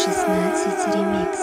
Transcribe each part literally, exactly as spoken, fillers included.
шестнадцать ремикс.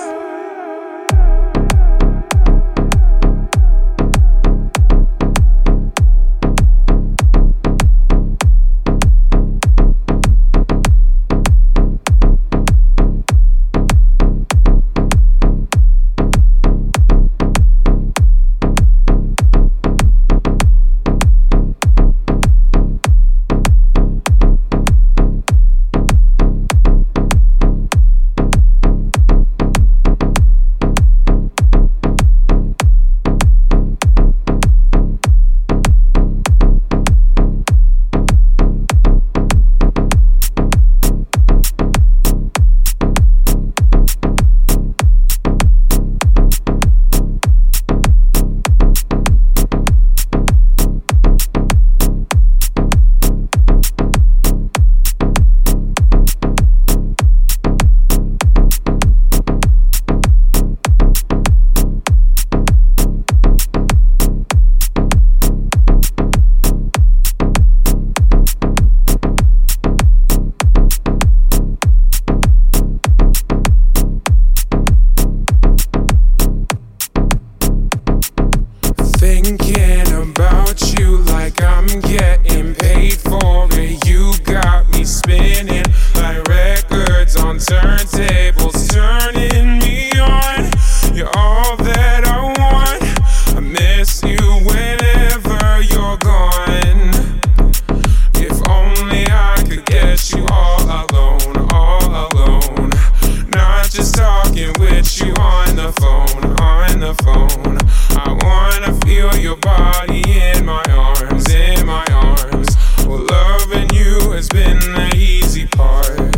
Thinking about you like I'm getting paid for it. You got me spinning like records on turntables, turning me on. You're all that I want. I miss you whenever you're gone. If only I could get you all alone, all alone. Not just talking with you on the phone, on the phone. I wanna feel your body in my arms, in my arms. Well, loving you has been the easy part.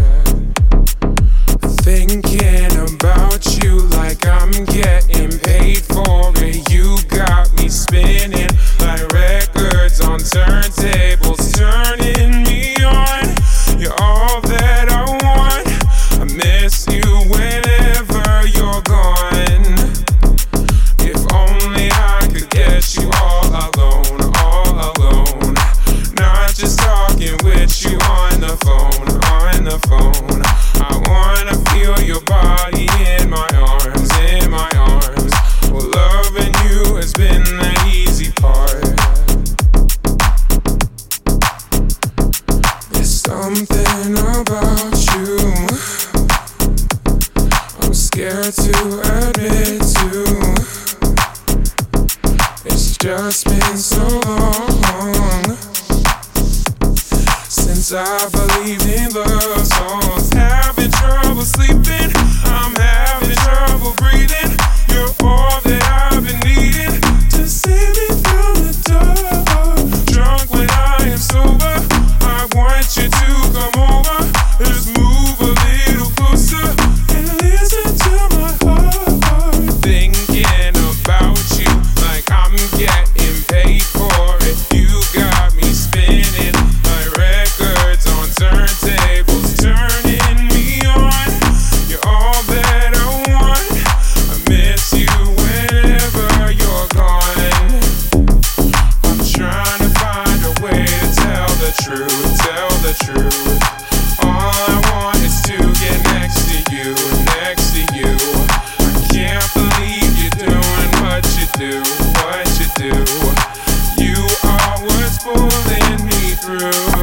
Thinking about you like I'm getting paid for it. You got me spinning like records on turntables, turning me on. You're all that I want. I miss you whenever you're gone. If only I could get you all alone, all alone. Not just talking with you on the phone, on the phone. I wanna feel your body in my arms, in my arms. Well, loving you has been the easy part. There's something about you I'm scared to admit to. It's just been so long since I believed in love songs. Having trouble sleeping, I'm having trouble breathing. You're all that I've been needing to save me from the dark. Drunk when I am sober, I want you to come over. Let's move a little closer and listen to my heart. Thinking about you like I'm getting paid for it. You got me spinning like records on turntables, turning me on. You're all that I want. I miss you whenever you're gone. I'm trying to find a way to tell the truth, tell the truth. All I want is to get next to you, next to you. I can't believe you're doing what you do, what you do. You are what's pulling me through.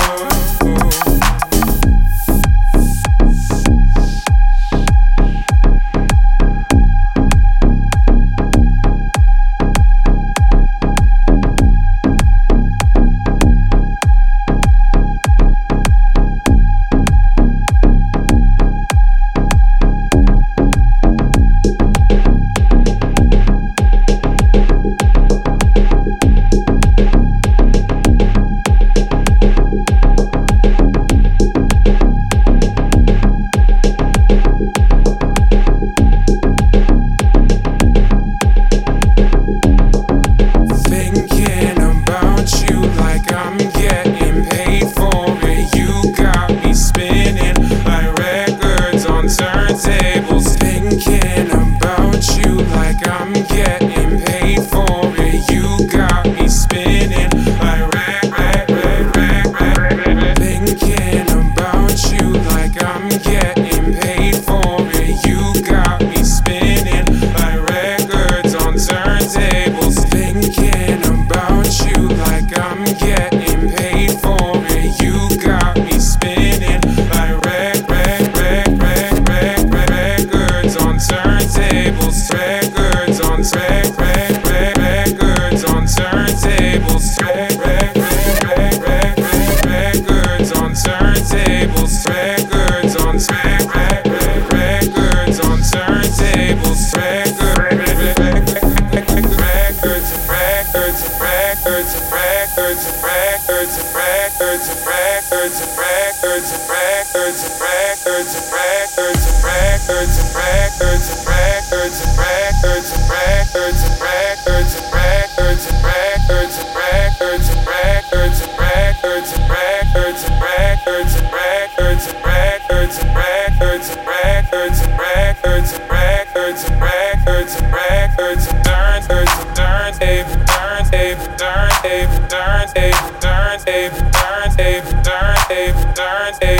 Turn